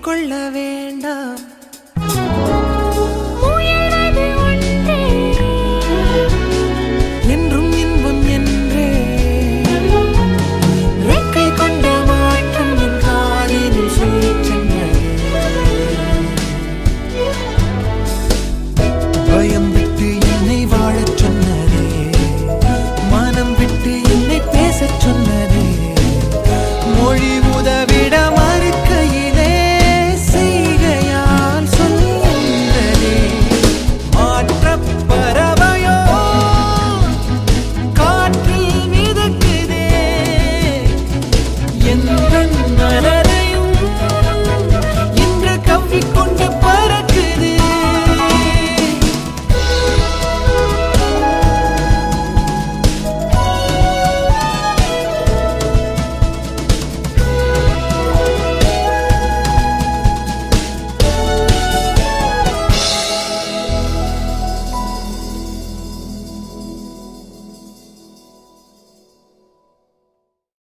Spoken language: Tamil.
கொள்ள வேண்டாம். என்றும் இன்பம் என்றே ரெக்கை கொண்ட மாற்றம் என் காதில் சொல்லிச்சென்றது. பயம் விட்டு என்னை வாழச் சொன்னதே, மனம் விட்டு என்னை பேசச் சொன்னதே, மொழி உதவிட மறுக்கையிலே செய்கையால் சொல்கின்றதே. மாற்றப் பறவையோ காற்றில் மிதக்குதே, எந்தன் மனம்